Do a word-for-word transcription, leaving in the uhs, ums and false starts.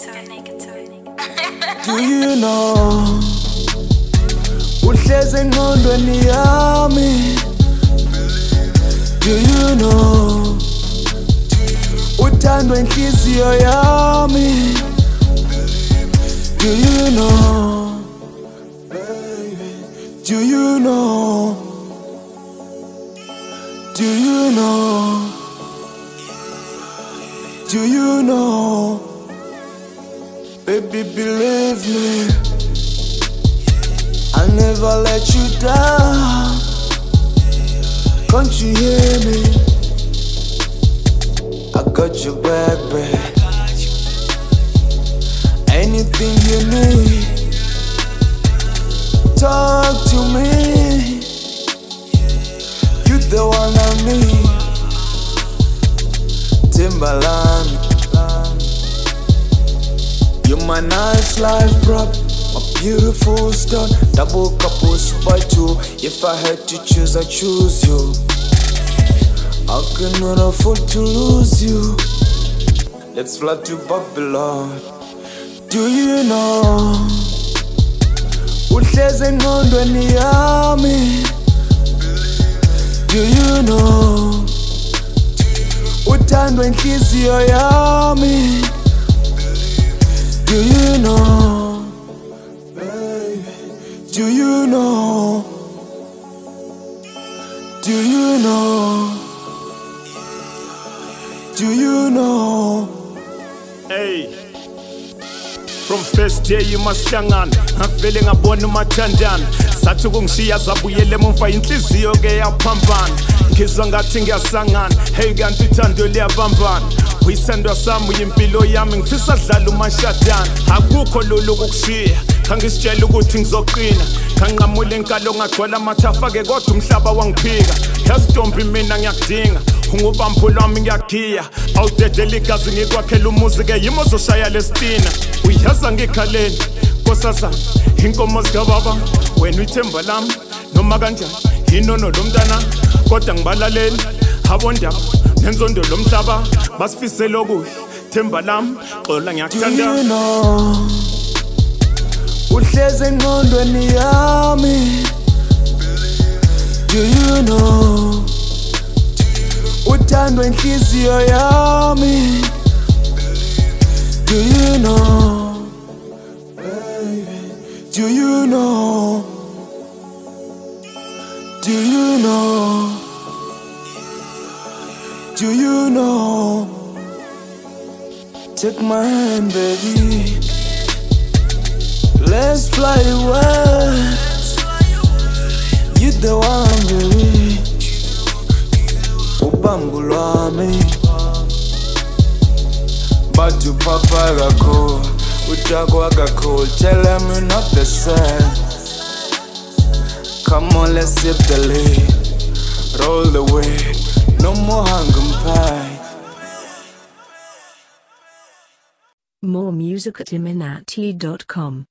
Do you know uhleze engqondweni yami? Do you know uthandwa inhliziyo yami? Do you know, baby? Do you know? Do you know? Do you know? Baby, believe me, I'll never let you down. Can't you hear me? I got your back, babe. Anything you need, talk to me. You the one I need. Timberland, you're my nice life prop, my beautiful stone. Double couple super two. If I had to choose, I choose you. I cannot afford to lose you. Let's fly to Babylon. Do you know uhleze engqondweni yami? Do you know uthandwa inhliziyo yami? Do you know, baby? Do you know? Do you know? Do you know? Hey, from first day you must hlangan. I'm feeling ngabona umathandana. Sathi kungishiya zabuyele emumva inhliziyo ke yaphambana. Ngizwa ngathi ngiyasangana. Hey kanti uthando liyabambana. Uyisandwa sami uyimpilo yami ngifisa dlala umashadana. Akukho lolu ukukushiya. Kangisitshela ukuthi ngizoqina. Kanqamula enkalo ngagcwala amathafa ke kodwa umhlaba wangiphika. Yazi Ntombi mina ngiyakudinga. Ungubambo lwami ngiyakhiya. Awudedela igazi ngikwakhela umuzi ke yimo zoshaya lestina. Uyaza ngikhaleni nkosasa inkomo zikababa wena uyithemba lami noma kanjani inono lomntana kodwa ngibalaleli abondaba nenzondo lomhlaba basifisela okuhle themba lami xola ngiyakuthanda. Do you know uhleze engqondweni yami? Do you know uthandwa inhliziyo yami? Do you know, baby? Do you know? Do you know? Do you know? Take my hand, baby. Let's fly away. You the one, baby. Ubambo lwami. But you papa gakho, utakwa gakho. Tell them we're not the same. Come on, let's sip the lead. Roll the weight, no more hanging pie. More music at iminati dot com.